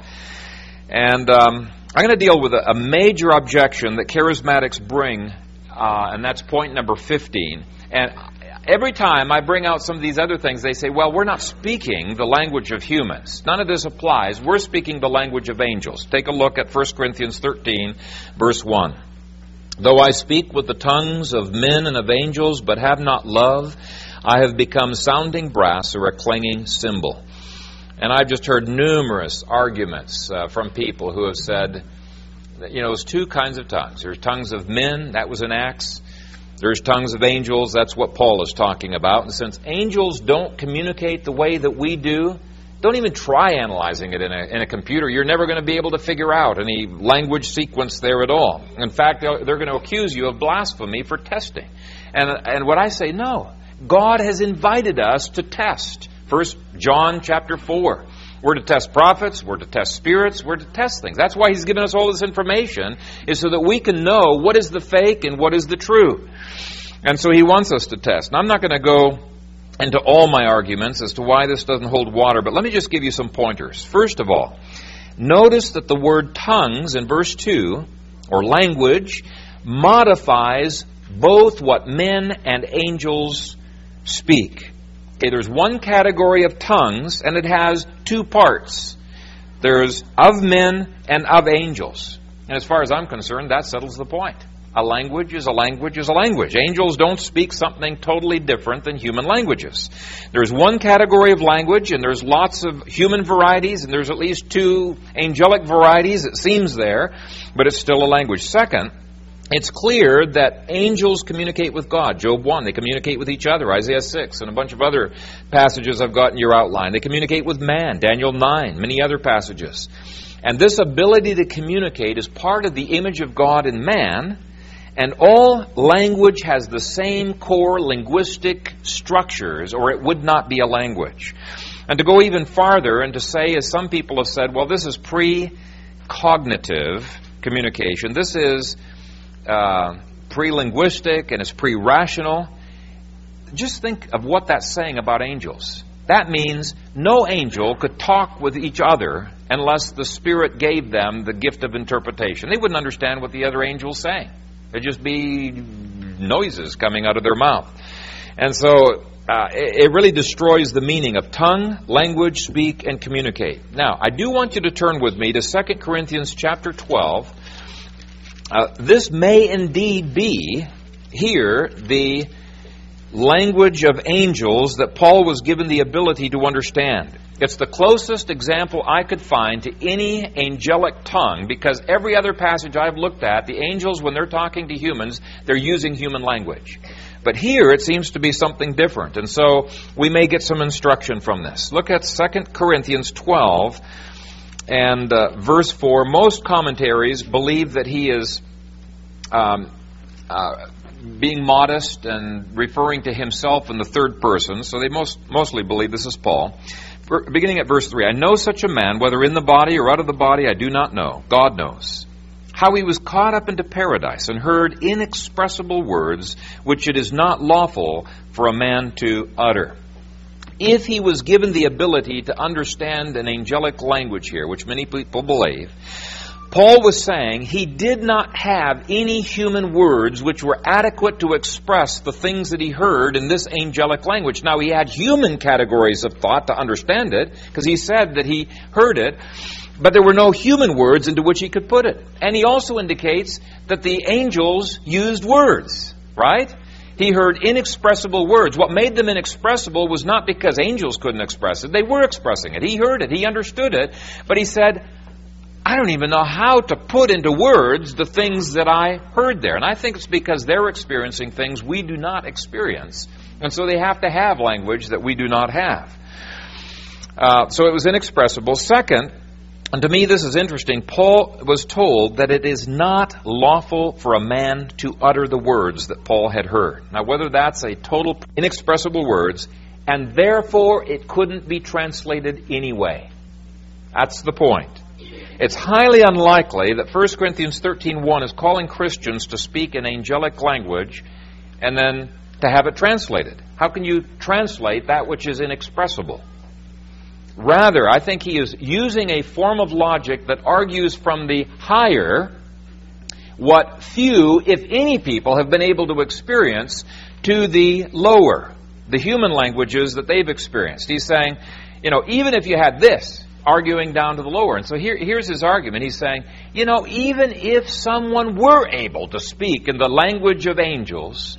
And I'm going to deal with a major objection that charismatics bring, and that's point number 15. And every time I bring out some of these other things, they say, well, we're not speaking the language of humans. None of this applies. We're speaking the language of angels. Take a look at 1 Corinthians 13, verse 1. Though I speak with the tongues of men and of angels, but have not love, I have become sounding brass or a clanging cymbal. And I've just heard numerous arguments from people who have said that, there's two kinds of tongues. There's tongues of men, that was in Acts. There's tongues of angels, that's what Paul is talking about. And since angels don't communicate the way that we do, don't even try analyzing it in a computer. You're never going to be able to figure out any language sequence there at all. In fact, they're going to accuse you of blasphemy for testing. And what I say, no. God has invited us to test. 1 John chapter 4. We're to test prophets, we're to test spirits, we're to test things. That's why He's given us all this information, is so that we can know what is the fake and what is the true. And so He wants us to test. Now, I'm not going to go into all my arguments as to why this doesn't hold water, but let me just give you some pointers. First of all, notice that the word tongues in verse 2, or language, modifies both what men and angels speak. Okay, there's one category of tongues, and it has two parts. There's of men and of angels. And as far as I'm concerned, that settles the point. A language is a language is a language. Angels don't speak something totally different than human languages. There's one category of language, and there's lots of human varieties, and there's at least two angelic varieties, it seems there, but it's still a language. Second, it's clear that angels communicate with God. Job 1, they communicate with each other. Isaiah 6, and a bunch of other passages I've got in your outline. They communicate with man. Daniel 9, many other passages. And this ability to communicate is part of the image of God in man, and all language has the same core linguistic structures, or it would not be a language. And to go even farther and to say, as some people have said, well, this is pre-cognitive communication. This is pre-linguistic and it's pre-rational. Just think of what that's saying about angels. That means no angel could talk with each other unless the Spirit gave them the gift of interpretation. They wouldn't understand what the other angel's saying. There'd just be noises coming out of their mouth. And so it really destroys the meaning of tongue, language, speak, and communicate. Now, I do want you to turn with me to 2 Corinthians chapter 12. This may indeed be here the language of angels that Paul was given the ability to understand. It's the closest example I could find to any angelic tongue, because every other passage I've looked at, the angels, when they're talking to humans, they're using human language. But here it seems to be something different, and so we may get some instruction from this. Look at 2 Corinthians 12 and verse 4. Most commentaries believe that he is being modest and referring to himself in the third person, so they mostly believe this is Paul. Beginning at verse 3, I know such a man, whether in the body or out of the body, I do not know. God knows. How he was caught up into paradise and heard inexpressible words, which it is not lawful for a man to utter. If he was given the ability to understand an angelic language here, which many people believe, Paul was saying he did not have any human words which were adequate to express the things that he heard in this angelic language. Now, he had human categories of thought to understand it, because he said that he heard it, but there were no human words into which he could put it. And he also indicates that the angels used words, right? He heard inexpressible words. What made them inexpressible was not because angels couldn't express it. They were expressing it. He heard it. He understood it. But he said, I don't even know how to put into words the things that I heard there. And I think it's because they're experiencing things we do not experience. And so they have to have language that we do not have. So it was inexpressible. Second, and to me this is interesting, Paul was told that it is not lawful for a man to utter the words that Paul had heard. Now, whether that's a total inexpressible words, and therefore it couldn't be translated anyway. That's the point. It's highly unlikely that 1 Corinthians 13:1 is calling Christians to speak in angelic language and then to have it translated. How can you translate that which is inexpressible? Rather, I think he is using a form of logic that argues from the higher what few, if any, people have been able to experience to the lower, the human languages that they've experienced. He's saying, even if you had this, arguing down to the lower. And so here's his argument. He's saying, even if someone were able to speak in the language of angels,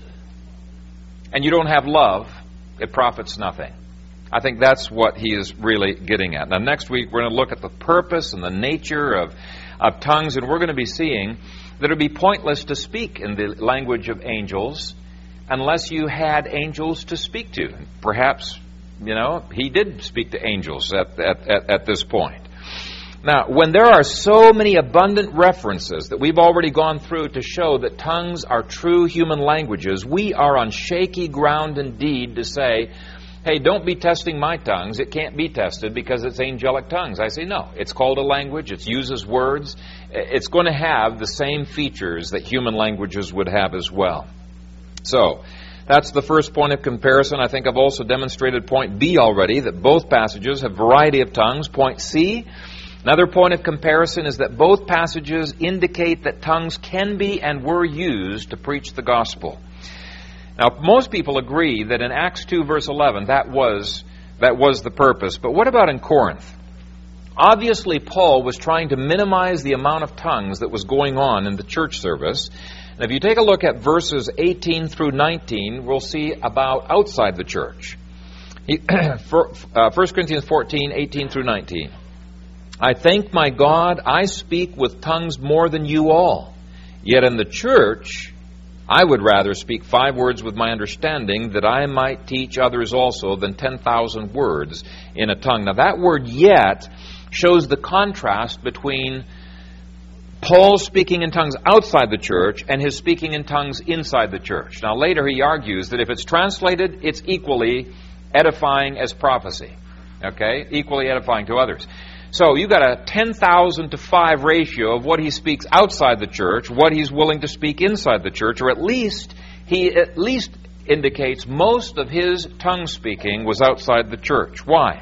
and you don't have love, it profits nothing. I think that's what he is really getting at. Now, next week, we're going to look at the purpose and the nature of tongues, and we're going to be seeing that it would be pointless to speak in the language of angels unless you had angels to speak to. Perhaps, he did speak to angels at this point. Now, when there are so many abundant references that we've already gone through to show that tongues are true human languages, we are on shaky ground indeed to say, hey, don't be testing my tongues. It can't be tested because it's angelic tongues. I say, no, it's called a language. It uses words. It's going to have the same features that human languages would have as well. So, that's the first point of comparison. I think I've also demonstrated point B already, that both passages have variety of tongues. Point C, another point of comparison is that both passages indicate that tongues can be and were used to preach the gospel. Now, most people agree that in Acts 2, verse 11, that was the purpose. But what about in Corinth? Obviously, Paul was trying to minimize the amount of tongues that was going on in the church service. And if you take a look at verses 18 through 19, we'll see about outside the church. 1 Corinthians 14, 18 through 19. I thank my God, I speak with tongues more than you all. Yet in the church, I would rather speak 5 words with my understanding, that I might teach others also, than 10,000 words in a tongue. Now that word yet shows the contrast between Paul speaking in tongues outside the church and his speaking in tongues inside the church. Now later he argues that if it's translated, it's equally edifying as prophecy. Okay? Equally edifying to others. So you've got a 10,000 to 5 ratio of what he speaks outside the church, what he's willing to speak inside the church, or at least indicates most of his tongue speaking was outside the church. Why?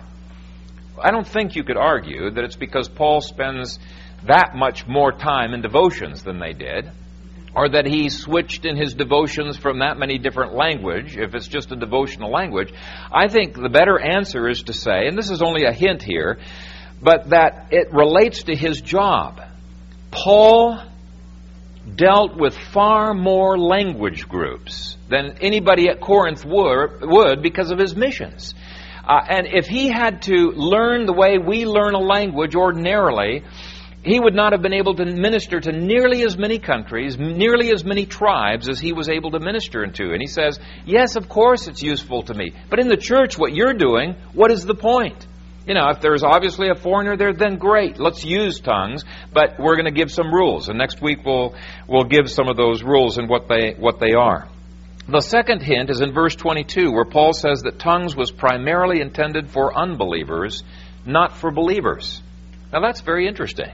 I don't think you could argue that it's because Paul spends that much more time in devotions than they did, or that he switched in his devotions from that many different language, if it's just a devotional language. I think the better answer is to say, and this is only a hint here, but that it relates to his job. Paul dealt with far more language groups than anybody at Corinth would because of his missions. And if he had to learn the way we learn a language ordinarily, he would not have been able to minister to nearly as many countries, nearly as many tribes as he was able to minister into. And he says, yes, of course it's useful to me. But in the church, what you're doing, what is the point? You know, if there's obviously a foreigner there, then great. Let's use tongues, but we're going to give some rules. And next week we'll give some of those rules and what they are. The second hint is in verse 22, where Paul says that tongues was primarily intended for unbelievers, not for believers. Now that's very interesting.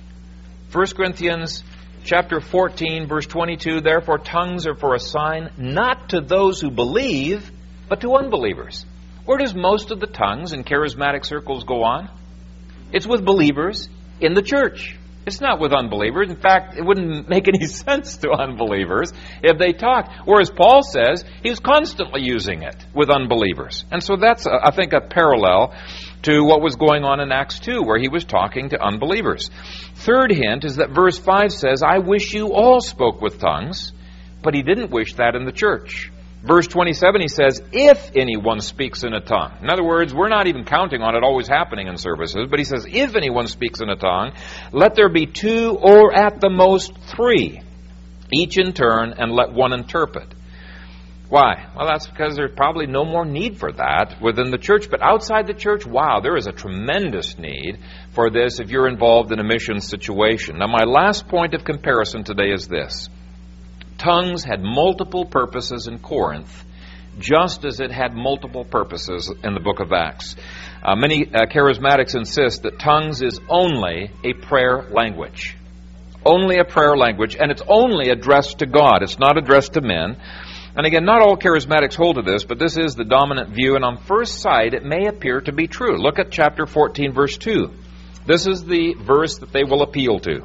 1 Corinthians chapter 14, verse 22, therefore tongues are for a sign not to those who believe, but to unbelievers. Where does most of the tongues in charismatic circles go on? It's with believers in the church. It's not with unbelievers. In fact, it wouldn't make any sense to unbelievers if they talked. Whereas Paul says he was constantly using it with unbelievers. And so that's, I think, a parallel to what was going on in Acts 2, where he was talking to unbelievers. Third hint is that verse 5 says, I wish you all spoke with tongues, but he didn't wish that in the church. Verse 27, he says, if anyone speaks in a tongue. In other words, we're not even counting on it always happening in services, but he says, if anyone speaks in a tongue, let there be 2 or at the most 3, each in turn, and let one interpret. Why? Well, that's because there's probably no more need for that within the church. But outside the church, wow, there is a tremendous need for this if you're involved in a mission situation. Now, my last point of comparison today is this. Tongues had multiple purposes in Corinth, just as it had multiple purposes in the book of Acts. Many charismatics insist that tongues is only a prayer language. Only a prayer language, and it's only addressed to God. It's not addressed to men. And again, not all charismatics hold to this, but this is the dominant view, and on first sight it may appear to be true. Look at chapter 14, verse 2. This is the verse that they will appeal to.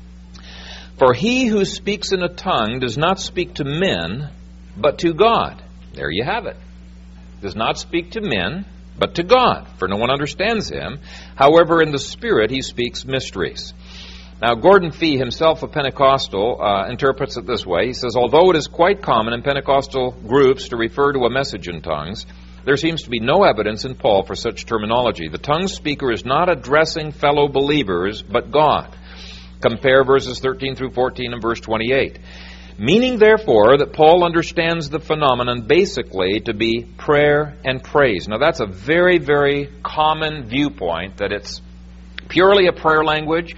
For he who speaks in a tongue does not speak to men, but to God. There you have it. Does not speak to men, but to God, for no one understands him. However, in the Spirit he speaks mysteries. Now, Gordon Fee, himself a Pentecostal, interprets it this way. He says, although it is quite common in Pentecostal groups to refer to a message in tongues, there seems to be no evidence in Paul for such terminology. The tongue speaker is not addressing fellow believers, but God. Compare verses 13 through 14 and verse 28. Meaning, therefore, that Paul understands the phenomenon basically to be prayer and praise. Now, that's a very, very common viewpoint, that it's purely a prayer language.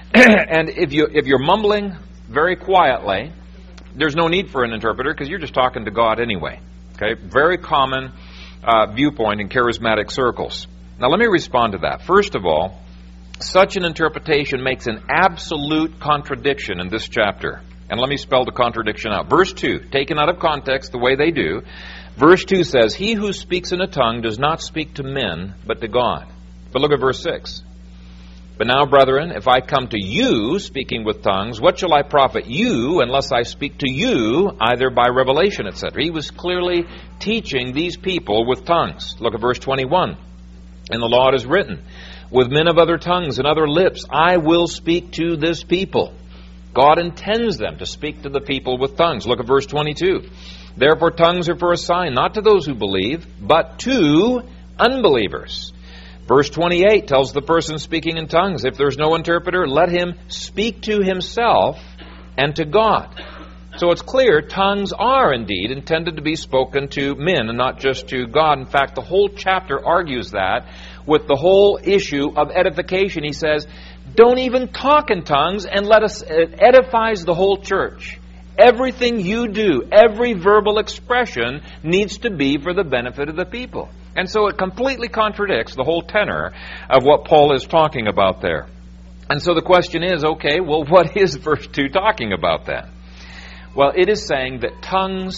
And if you're mumbling very quietly, there's no need for an interpreter because you're just talking to God anyway. Okay, very common viewpoint in charismatic circles. Now let me respond to that. First of all, such an interpretation makes an absolute contradiction in this chapter. And let me spell the contradiction out. Verse 2, taken out of context the way they do, verse 2 says, he who speaks in a tongue does not speak to men, but to God. But look at verse 6. But now, brethren, if I come to you speaking with tongues, what shall I profit you unless I speak to you either by revelation, etc.? He was clearly teaching these people with tongues. Look at verse 21. In the law it is written, with men of other tongues and other lips, I will speak to this people. God intends them to speak to the people with tongues. Look at verse 22. Therefore tongues are for a sign, not to those who believe, but to unbelievers. Verse 28 tells the person speaking in tongues, if there's no interpreter, let him speak to himself and to God. So it's clear tongues are indeed intended to be spoken to men and not just to God. In fact, the whole chapter argues that with the whole issue of edification. He says, don't even talk in tongues and let us, it edifies the whole church. Everything you do, every verbal expression needs to be for the benefit of the people. And so it completely contradicts the whole tenor of what Paul is talking about there. And so the question is, okay, well, what is verse 2 talking about then? Well, it is saying that tongues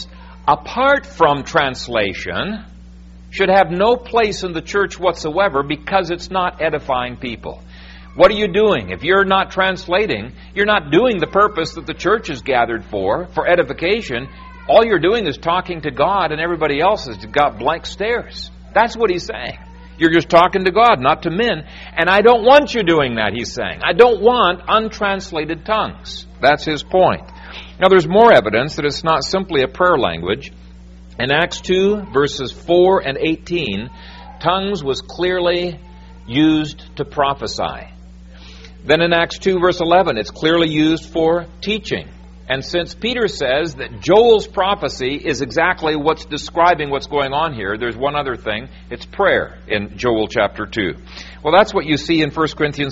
apart from translation, should have no place in the church whatsoever because it's not edifying people. What are you doing? If you're not translating, you're not doing the purpose that the church is gathered for edification. All you're doing is talking to God, and everybody else has got blank stares. That's what he's saying. You're just talking to God, not to men. And I don't want you doing that, he's saying. I don't want untranslated tongues. That's his point. Now, there's more evidence that it's not simply a prayer language. In Acts 2, verses 4 and 18, tongues was clearly used to prophesy. Then in Acts 2, verse 11, it's clearly used for teaching. And since Peter says that Joel's prophecy is exactly what's describing what's going on here, there's one other thing. It's prayer in Joel chapter 2. Well, that's what you see in 1 Corinthians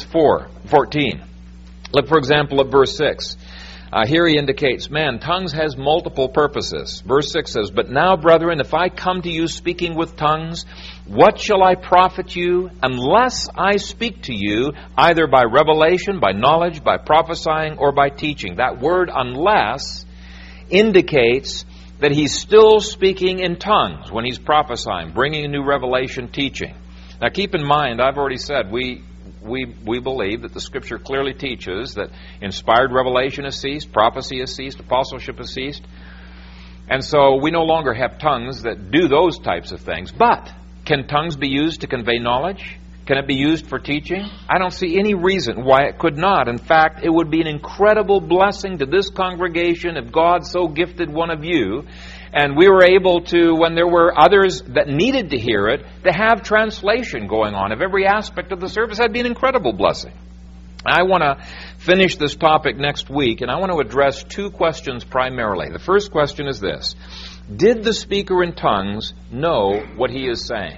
14. Look, for example, at verse 6. Here he indicates, tongues has multiple purposes. Verse 6 says, "But now, brethren, if I come to you speaking with tongues, what shall I profit you unless I speak to you either by revelation, by knowledge, by prophesying, or by teaching?" That word "unless" indicates that he's still speaking in tongues when he's prophesying, bringing a new revelation, teaching. Now keep in mind, I've already said, we believe that the Scripture clearly teaches that inspired revelation has ceased, prophecy has ceased, apostleship has ceased. And so we no longer have tongues that do those types of things. But can tongues be used to convey knowledge? Can it be used for teaching? I don't see any reason why it could not. In fact, it would be an incredible blessing to this congregation if God so gifted one of you and we were able to, when there were others that needed to hear it, to have translation going on of every aspect of the service. That'd be an incredible blessing. I want to finish this topic next week, and I want to address two questions primarily. The first question is this: did the speaker in tongues know what he is saying?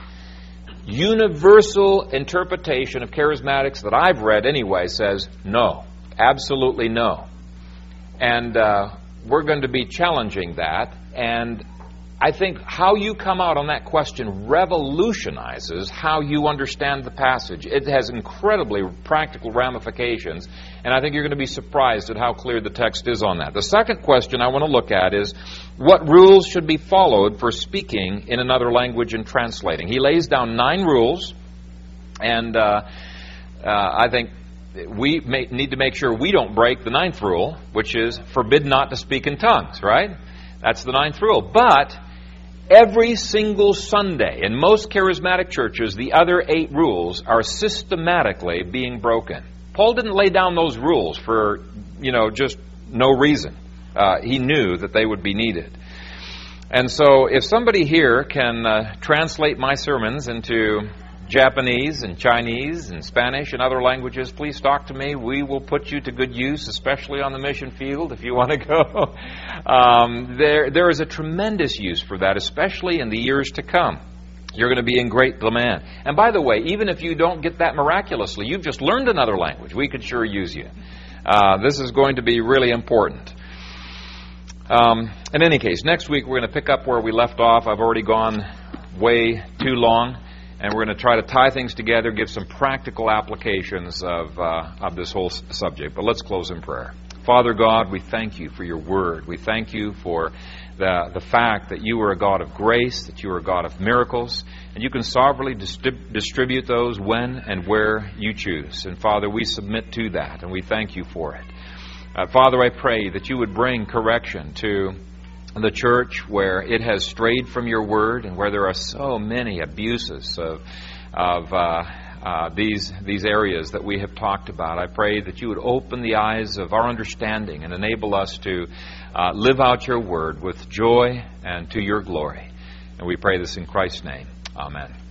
Universal interpretation of charismatics that I've read anyway says no. Absolutely no. And we're going to be challenging that. And I think how you come out on that question revolutionizes how you understand the passage. It has incredibly practical ramifications, and I think you're going to be surprised at how clear the text is on that. The second question I want to look at is what rules should be followed for speaking in another language and translating. He lays down 9 rules, and I think we need to make sure we don't break the 9th rule, which is forbid not to speak in tongues, right? That's the 9th rule. But every single Sunday in most charismatic churches, the other 8 rules are systematically being broken. Paul didn't lay down those rules for, just no reason. He knew that they would be needed. And so if somebody here can translate my sermons into Japanese and Chinese and Spanish and other languages, please talk to me. We will put you to good use, especially on the mission field if you want to go. There is a tremendous use for that, especially in the years to come. You're going to be in great demand. And by the way, even if you don't get that miraculously, you've just learned another language. We could sure use you. This is going to be really important. In any case, next week we're going to pick up where we left off. I've already gone way too long. And we're going to try to tie things together, give some practical applications of this whole subject. But let's close in prayer. Father God, we thank you for your word. We thank you for the fact that you are a God of grace, that you are a God of miracles, and you can sovereignly distribute those when and where you choose. And Father, we submit to that, and we thank you for it. Father, I pray that you would bring correction to the church where it has strayed from your word and where there are so many abuses of these areas that we have talked about. I pray that you would open the eyes of our understanding and enable us to live out your word with joy and to your glory. And we pray this in Christ's name. Amen.